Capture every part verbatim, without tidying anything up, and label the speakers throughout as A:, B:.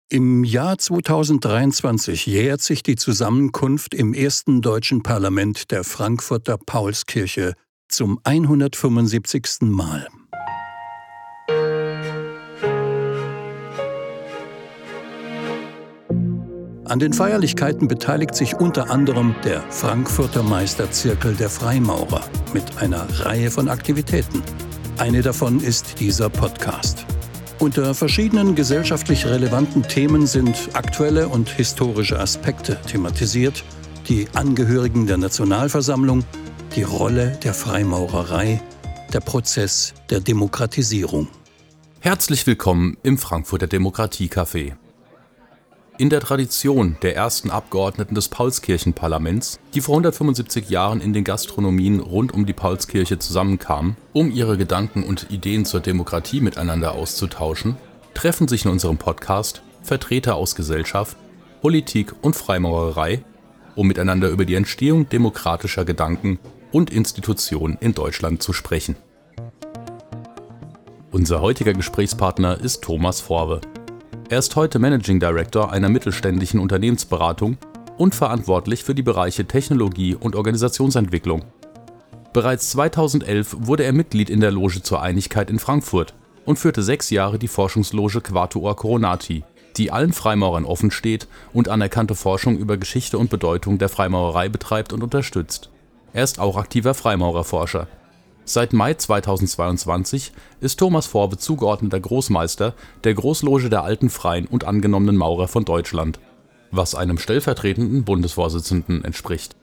A: Im Jahr zweitausenddreiundzwanzig jährt sich die Zusammenkunft im ersten deutschen Parlament der Frankfurter Paulskirche zum hundertfünfundsiebzigsten Mal. An den Feierlichkeiten beteiligt sich unter anderem der Frankfurter Meisterzirkel der Freimaurer mit einer Reihe von Aktivitäten. Eine davon ist dieser Podcast. Unter verschiedenen gesellschaftlich relevanten Themen sind aktuelle und historische Aspekte thematisiert, die Angehörigen der Nationalversammlung, die Rolle der Freimaurerei, der Prozess der Demokratisierung.
B: Herzlich willkommen im Frankfurter Demokratie-Café. In der Tradition der ersten Abgeordneten des Paulskirchenparlaments, die vor hundertfünfundsiebzig Jahren in den Gastronomien rund um die Paulskirche zusammenkamen, um ihre Gedanken und Ideen zur Demokratie miteinander auszutauschen, treffen sich in unserem Podcast Vertreter aus Gesellschaft, Politik und Freimaurerei, um miteinander über die Entstehung demokratischer Gedanken und Institutionen in Deutschland zu sprechen. Unser heutiger Gesprächspartner ist Thomas Vorwe. Er ist heute Managing Director einer mittelständischen Unternehmensberatung und verantwortlich für die Bereiche Technologie und Organisationsentwicklung. Bereits zweitausendelf wurde er Mitglied in der Loge zur Einigkeit in Frankfurt und führte sechs Jahre die Forschungsloge Quatuor Coronati, die allen Freimaurern offen steht und anerkannte Forschung über Geschichte und Bedeutung der Freimaurerei betreibt und unterstützt. Er ist auch aktiver Freimaurerforscher. Seit Mai zweitausendzweiundzwanzig ist Thomas Vorwe zugeordneter Großmeister der Großloge der alten Freien und angenommenen Maurer von Deutschland, was einem stellvertretenden Bundesvorsitzenden entspricht.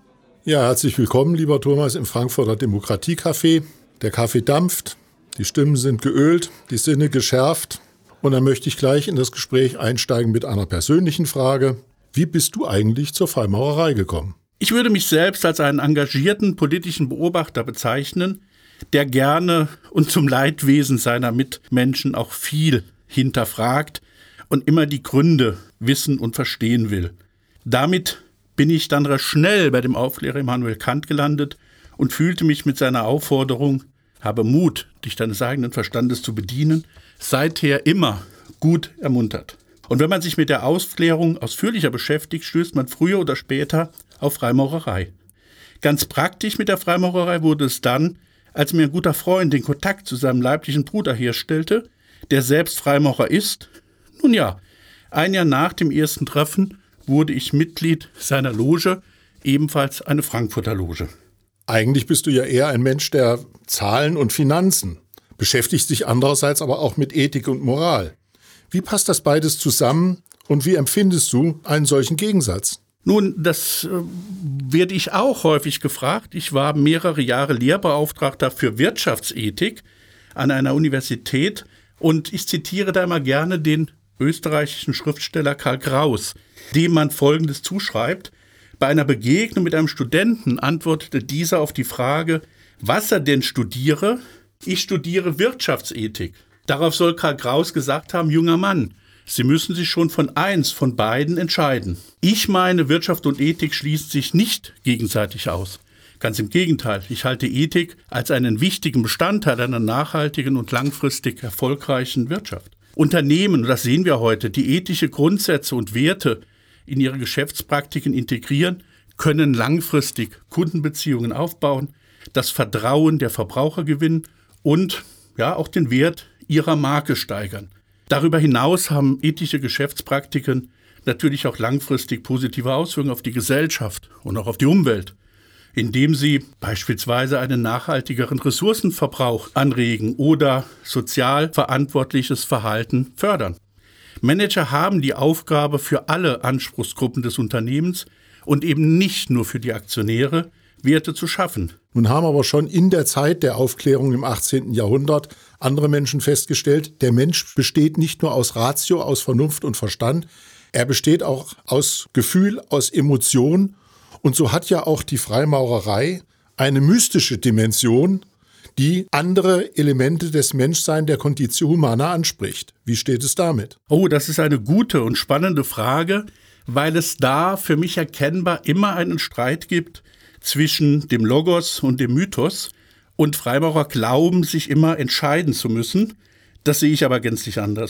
C: Ja, herzlich willkommen, lieber Thomas, im Frankfurter Demokratie-Café. Der Kaffee dampft, die Stimmen sind geölt, die Sinne geschärft. Und dann möchte ich gleich in das Gespräch einsteigen mit einer persönlichen Frage. Wie bist du eigentlich zur Freimaurerei gekommen?
D: Ich würde mich selbst als einen engagierten politischen Beobachter bezeichnen, der gerne und zum Leidwesen seiner Mitmenschen auch viel hinterfragt und immer die Gründe wissen und verstehen will. Damit bin ich dann recht schnell bei dem Aufklärer Immanuel Kant gelandet und fühlte mich mit seiner Aufforderung, habe Mut, dich deines eigenen Verstandes zu bedienen, seither immer gut ermuntert. Und wenn man sich mit der Aufklärung ausführlicher beschäftigt, stößt man früher oder später auf Freimaurerei. Ganz praktisch mit der Freimaurerei wurde es dann, als mir ein guter Freund den Kontakt zu seinem leiblichen Bruder herstellte, der selbst Freimaurer ist. Nun ja, ein Jahr nach dem ersten Treffen wurde ich Mitglied seiner Loge, ebenfalls eine Frankfurter Loge.
C: Eigentlich bist du ja eher ein Mensch der Zahlen und Finanzen, beschäftigst dich andererseits aber auch mit Ethik und Moral. Wie passt das beides zusammen und wie empfindest du einen solchen Gegensatz?
D: Nun, das äh, werde ich auch häufig gefragt. Ich war mehrere Jahre Lehrbeauftragter für Wirtschaftsethik an einer Universität und ich zitiere da immer gerne den österreichischen Schriftsteller Karl Kraus, dem man Folgendes zuschreibt. Bei einer Begegnung mit einem Studenten antwortete dieser auf die Frage, was er denn studiere. Ich studiere Wirtschaftsethik. Darauf soll Karl Kraus gesagt haben, junger Mann, Sie müssen sich schon von eins von beiden entscheiden. Ich meine, Wirtschaft und Ethik schließen sich nicht gegenseitig aus. Ganz im Gegenteil, ich halte Ethik als einen wichtigen Bestandteil einer nachhaltigen und langfristig erfolgreichen Wirtschaft. Unternehmen, das sehen wir heute, die ethische Grundsätze und Werte in ihre Geschäftspraktiken integrieren, können langfristig Kundenbeziehungen aufbauen, das Vertrauen der Verbraucher gewinnen und ja auch den Wert ihrer Marke steigern. Darüber hinaus haben ethische Geschäftspraktiken natürlich auch langfristig positive Auswirkungen auf die Gesellschaft und auch auf die Umwelt, indem sie beispielsweise einen nachhaltigeren Ressourcenverbrauch anregen oder sozial verantwortliches Verhalten fördern. Manager haben die Aufgabe, für alle Anspruchsgruppen des Unternehmens und eben nicht nur für die Aktionäre Werte zu schaffen.
C: Nun haben aber schon in der Zeit der Aufklärung im achtzehnten Jahrhundert andere Menschen festgestellt, der Mensch besteht nicht nur aus Ratio, aus Vernunft und Verstand, er besteht auch aus Gefühl, aus Emotion. Und so hat ja auch die Freimaurerei eine mystische Dimension, die andere Elemente des Menschseins, der Conditio Humana anspricht. Wie steht es damit?
D: Oh, das ist eine gute und spannende Frage, weil es da für mich erkennbar immer einen Streit gibt zwischen dem Logos und dem Mythos. Und Freimaurer glauben, sich immer entscheiden zu müssen. Das sehe ich aber gänzlich anders.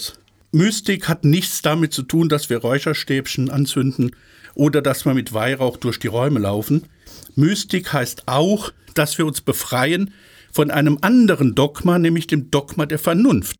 D: Mystik hat nichts damit zu tun, dass wir Räucherstäbchen anzünden oder dass wir mit Weihrauch durch die Räume laufen. Mystik heißt auch, dass wir uns befreien von einem anderen Dogma, nämlich dem Dogma der Vernunft.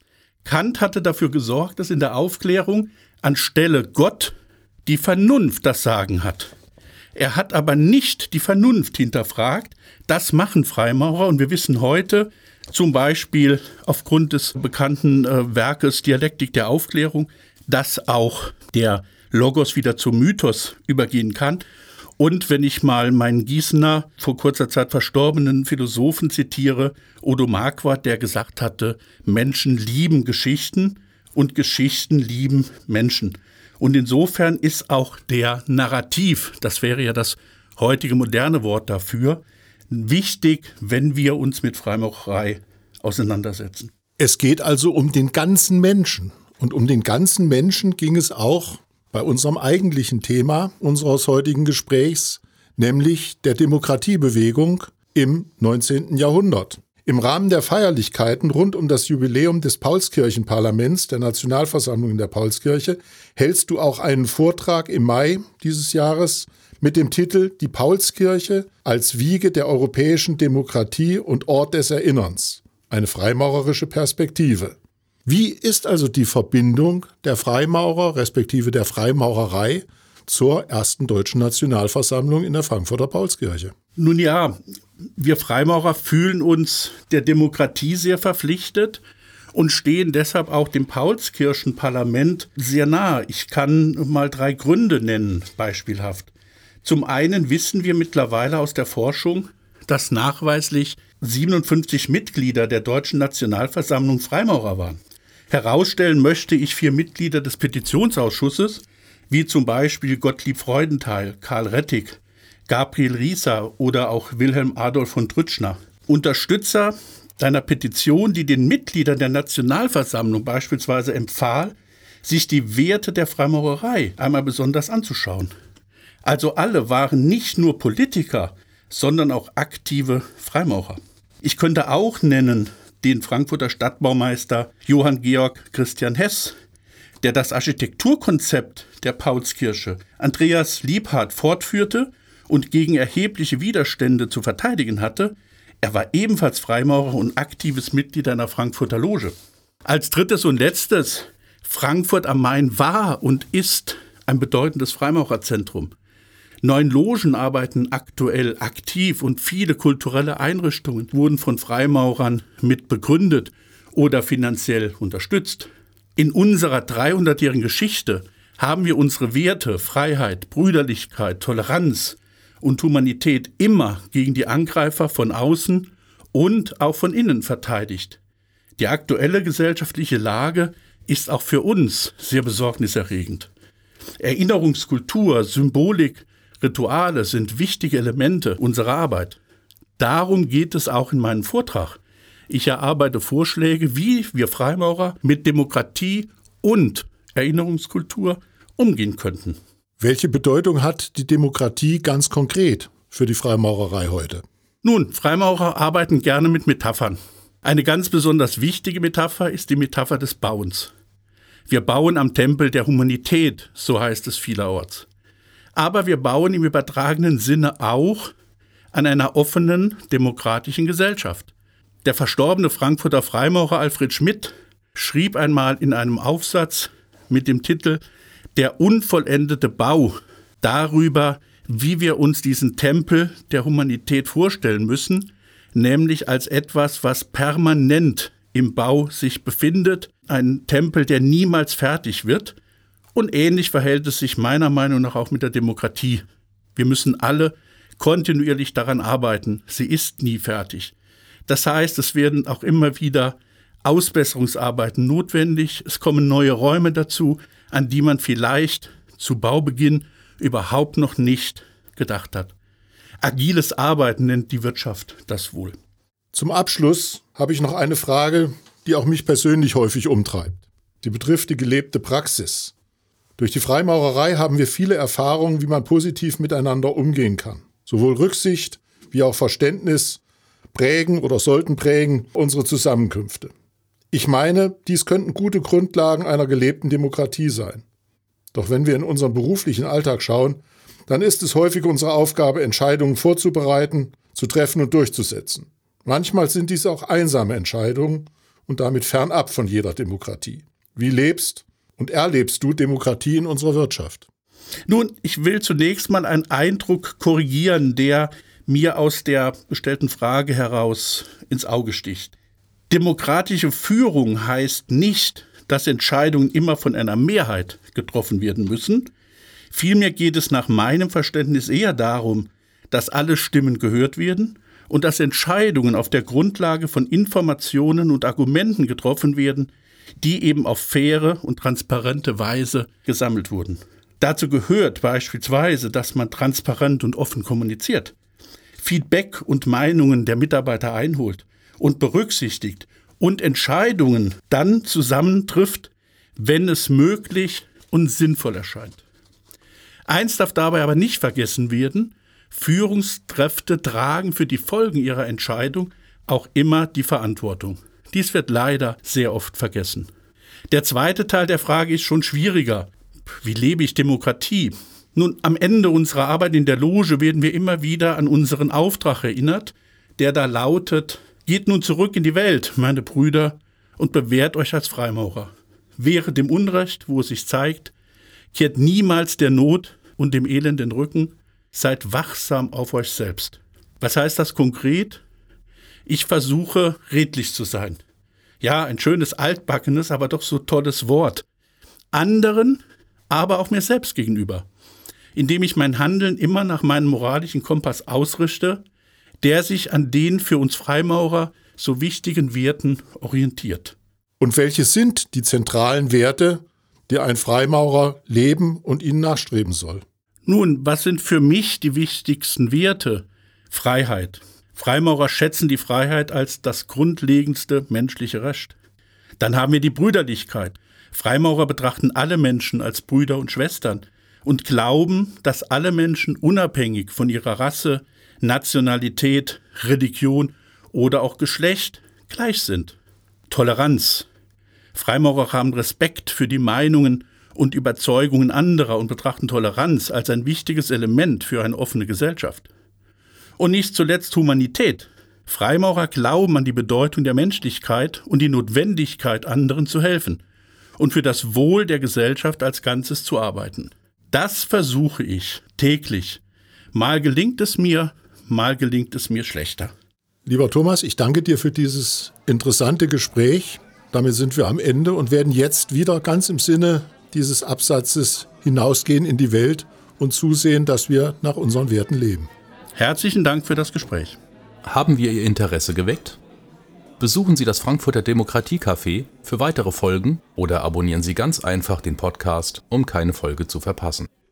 D: Kant hatte dafür gesorgt, dass in der Aufklärung anstelle Gott die Vernunft das Sagen hat. Er hat aber nicht die Vernunft hinterfragt. Das machen Freimaurer und wir wissen heute, zum Beispiel aufgrund des bekannten äh, Werkes Dialektik der Aufklärung, dass auch der Logos wieder zum Mythos übergehen kann. Und wenn ich mal meinen Gießener, vor kurzer Zeit verstorbenen Philosophen zitiere, Odo Marquardt, der gesagt hatte, Menschen lieben Geschichten und Geschichten lieben Menschen. Und insofern ist auch der Narrativ, das wäre ja das heutige moderne Wort dafür, wichtig, wenn wir uns mit Freimaurerei auseinandersetzen.
C: Es geht also um den ganzen Menschen. Und um den ganzen Menschen ging es auch bei unserem eigentlichen Thema unseres heutigen Gesprächs, nämlich der Demokratiebewegung im neunzehnten Jahrhundert. Im Rahmen der Feierlichkeiten rund um das Jubiläum des Paulskirchenparlaments, der Nationalversammlung in der Paulskirche, hältst du auch einen Vortrag im Mai dieses Jahres mit dem Titel »Die Paulskirche als Wiege der europäischen Demokratie und Ort des Erinnerns. Eine freimaurerische Perspektive«. Wie ist also die Verbindung der Freimaurer respektive der Freimaurerei zur ersten deutschen Nationalversammlung in der Frankfurter Paulskirche?
D: Nun ja, wir Freimaurer fühlen uns der Demokratie sehr verpflichtet und stehen deshalb auch dem Paulskirchenparlament sehr nahe. Ich kann mal drei Gründe nennen, beispielhaft. Zum einen wissen wir mittlerweile aus der Forschung, dass nachweislich siebenundfünfzig Mitglieder der Deutschen Nationalversammlung Freimaurer waren. Herausstellen möchte ich vier Mitglieder des Petitionsausschusses, wie zum Beispiel Gottlieb Freudenthal, Karl Rettig, Gabriel Rieser oder auch Wilhelm Adolf von Trütschner. Unterstützer deiner Petition, die den Mitgliedern der Nationalversammlung beispielsweise empfahl, sich die Werte der Freimaurerei einmal besonders anzuschauen. Also alle waren nicht nur Politiker, sondern auch aktive Freimaurer. Ich könnte auch nennen den Frankfurter Stadtbaumeister Johann Georg Christian Hess, der das Architekturkonzept der Paulskirche Andreas Liebhardt fortführte und gegen erhebliche Widerstände zu verteidigen hatte. Er war ebenfalls Freimaurer und aktives Mitglied einer Frankfurter Loge. Als drittes und letztes, Frankfurt am Main war und ist ein bedeutendes Freimaurerzentrum. Neun Logen arbeiten aktuell aktiv und viele kulturelle Einrichtungen wurden von Freimaurern mit begründet oder finanziell unterstützt. In unserer dreihundertjährigen Geschichte haben wir unsere Werte Freiheit, Brüderlichkeit, Toleranz und Humanität immer gegen die Angreifer von außen und auch von innen verteidigt. Die aktuelle gesellschaftliche Lage ist auch für uns sehr besorgniserregend. Erinnerungskultur, Symbolik, Rituale sind wichtige Elemente unserer Arbeit. Darum geht es auch in meinem Vortrag. Ich erarbeite Vorschläge, wie wir Freimaurer mit Demokratie und Erinnerungskultur umgehen könnten.
C: Welche Bedeutung hat die Demokratie ganz konkret für die Freimaurerei heute?
D: Nun, Freimaurer arbeiten gerne mit Metaphern. Eine ganz besonders wichtige Metapher ist die Metapher des Bauens. Wir bauen am Tempel der Humanität, so heißt es vielerorts. Aber wir bauen im übertragenen Sinne auch an einer offenen, demokratischen Gesellschaft. Der verstorbene Frankfurter Freimaurer Alfred Schmidt schrieb einmal in einem Aufsatz mit dem Titel »Der unvollendete Bau« darüber, wie wir uns diesen Tempel der Humanität vorstellen müssen, nämlich als etwas, was permanent im Bau sich befindet, ein Tempel, der niemals fertig wird. Und ähnlich verhält es sich meiner Meinung nach auch mit der Demokratie. Wir müssen alle kontinuierlich daran arbeiten. Sie ist nie fertig. Das heißt, es werden auch immer wieder Ausbesserungsarbeiten notwendig. Es kommen neue Räume dazu, an die man vielleicht zu Baubeginn überhaupt noch nicht gedacht hat. Agiles Arbeiten nennt die Wirtschaft das wohl.
C: Zum Abschluss habe ich noch eine Frage, die auch mich persönlich häufig umtreibt. Die betrifft die gelebte Praxis. Durch die Freimaurerei haben wir viele Erfahrungen, wie man positiv miteinander umgehen kann. Sowohl Rücksicht wie auch Verständnis prägen oder sollten prägen unsere Zusammenkünfte. Ich meine, dies könnten gute Grundlagen einer gelebten Demokratie sein. Doch wenn wir in unseren beruflichen Alltag schauen, dann ist es häufig unsere Aufgabe, Entscheidungen vorzubereiten, zu treffen und durchzusetzen. Manchmal sind dies auch einsame Entscheidungen und damit fernab von jeder Demokratie. Wie lebst und erlebst du Demokratie in unserer Wirtschaft?
D: Nun, ich will zunächst mal einen Eindruck korrigieren, der mir aus der gestellten Frage heraus ins Auge sticht. Demokratische Führung heißt nicht, dass Entscheidungen immer von einer Mehrheit getroffen werden müssen. Vielmehr geht es nach meinem Verständnis eher darum, dass alle Stimmen gehört werden und dass Entscheidungen auf der Grundlage von Informationen und Argumenten getroffen werden, die eben auf faire und transparente Weise gesammelt wurden. Dazu gehört beispielsweise, dass man transparent und offen kommuniziert, Feedback und Meinungen der Mitarbeiter einholt und berücksichtigt und Entscheidungen dann zusammentrifft, wenn es möglich und sinnvoll erscheint. Eins darf dabei aber nicht vergessen werden: Führungskräfte tragen für die Folgen ihrer Entscheidung auch immer die Verantwortung. Dies wird leider sehr oft vergessen. Der zweite Teil der Frage ist schon schwieriger. Wie lebe ich Demokratie? Nun, am Ende unserer Arbeit in der Loge werden wir immer wieder an unseren Auftrag erinnert, der da lautet: Geht nun zurück in die Welt, meine Brüder, und bewährt euch als Freimaurer. Wehret dem Unrecht, wo es sich zeigt, kehrt niemals der Not und dem Elend den Rücken, seid wachsam auf euch selbst. Was heißt das konkret? Ich versuche, redlich zu sein. Ja, ein schönes, altbackenes, aber doch so tolles Wort. Anderen, aber auch mir selbst gegenüber, indem ich mein Handeln immer nach meinem moralischen Kompass ausrichte, der sich an den für uns Freimaurer so wichtigen Werten orientiert.
C: Und welche sind die zentralen Werte, die ein Freimaurer leben und ihnen nachstreben soll?
D: Nun, was sind für mich die wichtigsten Werte? Freiheit. Freimaurer schätzen die Freiheit als das grundlegendste menschliche Recht. Dann haben wir die Brüderlichkeit. Freimaurer betrachten alle Menschen als Brüder und Schwestern und glauben, dass alle Menschen unabhängig von ihrer Rasse, Nationalität, Religion oder auch Geschlecht gleich sind. Toleranz. Freimaurer haben Respekt für die Meinungen und Überzeugungen anderer und betrachten Toleranz als ein wichtiges Element für eine offene Gesellschaft. Und nicht zuletzt Humanität. Freimaurer glauben an die Bedeutung der Menschlichkeit und die Notwendigkeit, anderen zu helfen und für das Wohl der Gesellschaft als Ganzes zu arbeiten. Das versuche ich täglich. Mal gelingt es mir, mal gelingt es mir schlechter.
C: Lieber Thomas, ich danke dir für dieses interessante Gespräch. Damit sind wir am Ende und werden jetzt wieder ganz im Sinne dieses Absatzes hinausgehen in die Welt und zusehen, dass wir nach unseren Werten leben.
D: Herzlichen Dank für das Gespräch.
B: Haben wir Ihr Interesse geweckt? Besuchen Sie das Frankfurter Demokratie-Café für weitere Folgen oder abonnieren Sie ganz einfach den Podcast, um keine Folge zu verpassen.